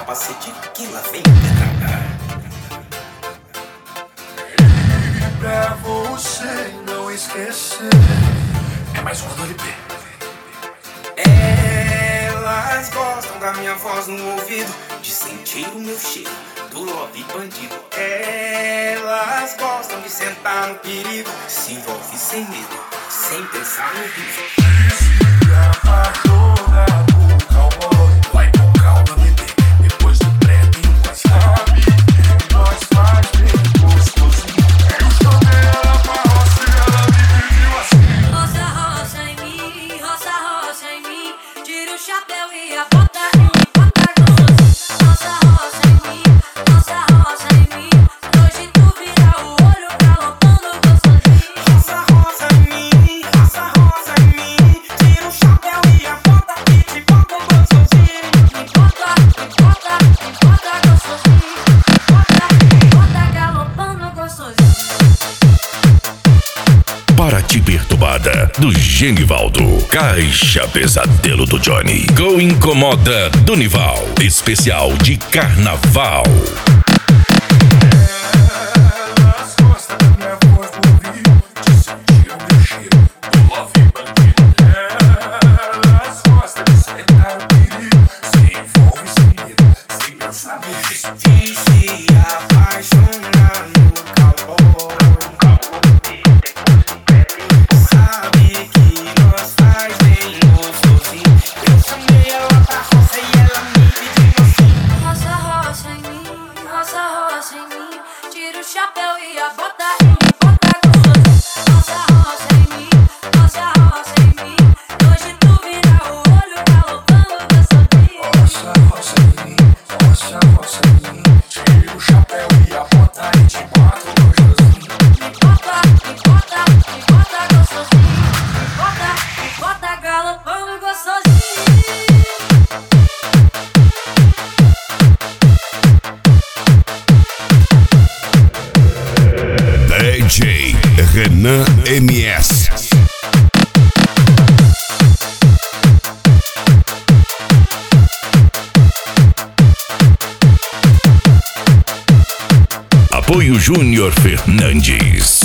capacete que lá vem pedrada. Pra você não esquecer. É mais um do LP. Elas gostam da minha voz no ouvido, de sentir o meu cheiro do love bandido. Elas gostam de sentar no perigo, se envolve sem medo, sem pensar no risco. Se apaixona por cowboy, vai com calma, bebê. Depois do pré tem mais sabe. Nós faz bem gostosinho. Eu chamei ela pra roça e ela me pediu assim. Roça, roça em mim, roça, roça em mim. Tira o chapéu e a bota gostosinho. Roça, roça em mim, roça, roça em mim. Hoje tu vira o olho galopando gostosinho. Roça, roça em mim, roça, roça em mim. Tira o chapéu e a bota que te bota gostosinho. Bota gostosinho. Bota galopando gostosinho. Para te perturbada, do Genivaldo. Caixa Pesadelo do Johnny. Go Incomoda do Nival. Especial de carnaval. Elas gostam da minha voz no ouvido, de sentir o meu cheiro do love bandido. Elas gostam de sentar no perigo, se envolve sem medo, sem pensar no risco. De se apaixonar no cowboy, sabe que nós faz bem gostosinho. Eu chamei ela pra roça e ela me pediu assim. Roça, roça em mim, roça, roça em mim. Tira o chapéu e a bota gostosinho. Roça, roça em mim, roça, roça em mim. Hoje tu vira o olho galopando gostosinho. Roça, roça em mim, roça, roça em mim. Tira o chapéu e a bota e te bato gostosinho. Bota gostosinho. Bota galopando gostosinho. DJ Renan MS. Apoio Júnior Fernandes.